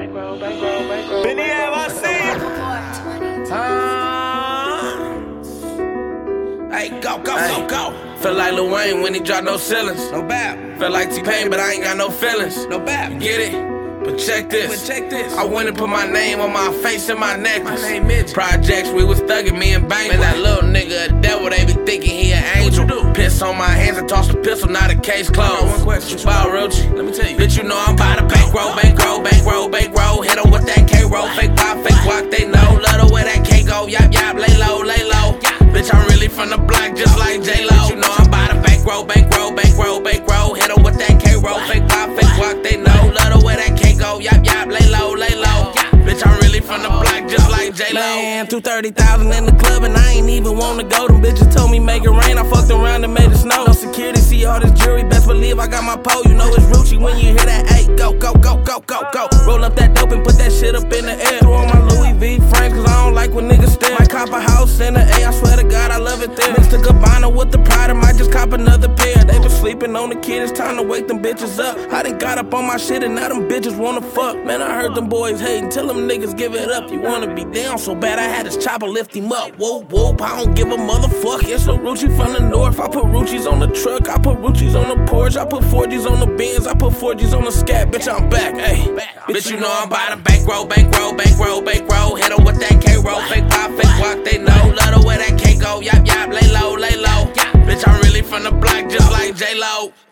Benny Hey, go. Feel like Lil Wayne when he drop no ceilings. No bad. Feel like T-Pain, but I ain't got no feelings. No bad. Get it? But check this. I went and put my name on my face and my necklace. My name Mitch. Projects, we was thuggin', me and Bang. Man, that little nigga a devil, they be thinking he an angel. What you do? Piss on my hands and toss the pistol, now the case closed. One question. Bow Roachy. Let me tell you. Bitch, you know I'm by the bankroll. Hit 'em with that K-roll. Fake pop, fake walk, they know. Love the way that K go. Yap, lay low. Bitch, I'm really from the block, just like J-Lo. Bitch, you know I'm by the bankroll. Hit 'em with that K-roll. Fake pop, fake walk, they know. Love the way that K go. Yap, lay low. Bitch, I'm really from the block, just like J-Lo. Man, 230,000 in the club and I ain't even wanna go. Them bitches told me make it rain, I fucked around and made it snow. No security, see all this jewelry, best believe I got my pole. You know it's Rucci when you hear that, hey, go. Roll up that dope and put that shit up in the air. Throw on my Louis V frames, cause I don't like when niggas stare. Might cop a house in the A, I swear to God, I love it there. Mixed a Gabbana with the Prada, might just cop another pair. They been sleeping on the kid, it's time to wake them bitches up. I done got up on my shit and now them bitches wanna fuck. Man, I heard them boys hating, tell them niggas give it up. You wanna be down so bad, I had this chopper lift him up. Whoop, I don't give a motherfuck. It's a Rucci from the north. I put Rucci's on the truck, I put Rucci's on the Porsche, I put 4G's on the Benz, I put 4G's on the Scat. Bitch, I'm back, ayy. Bitch, you know I'm by the bankroll. Hit 'em with that K-roll. Fake pop, fake walk, they know. Love the way that K go. Yap, lay low. Bitch, I'm really from the block, just like J-Lo.